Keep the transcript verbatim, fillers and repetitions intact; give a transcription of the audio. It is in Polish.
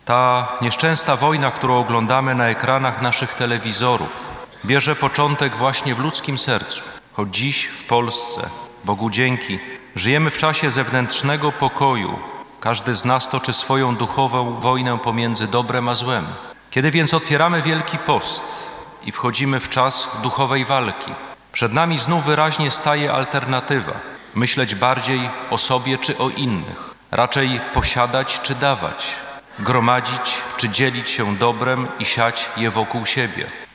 Ta nieszczęsna wojna, którą oglądamy na ekranach naszych telewizorów, bierze początek właśnie w ludzkim sercu. Choć dziś w Polsce, Bogu dzięki, żyjemy w czasie zewnętrznego pokoju. Każdy z nas toczy swoją duchową wojnę pomiędzy dobrem a złem. Kiedy więc otwieramy Wielki Post i wchodzimy w czas duchowej walki, przed nami znów wyraźnie staje alternatywa. Myśleć bardziej o sobie czy o innych, raczej posiadać czy dawać, gromadzić czy dzielić się dobrem i siać je wokół siebie.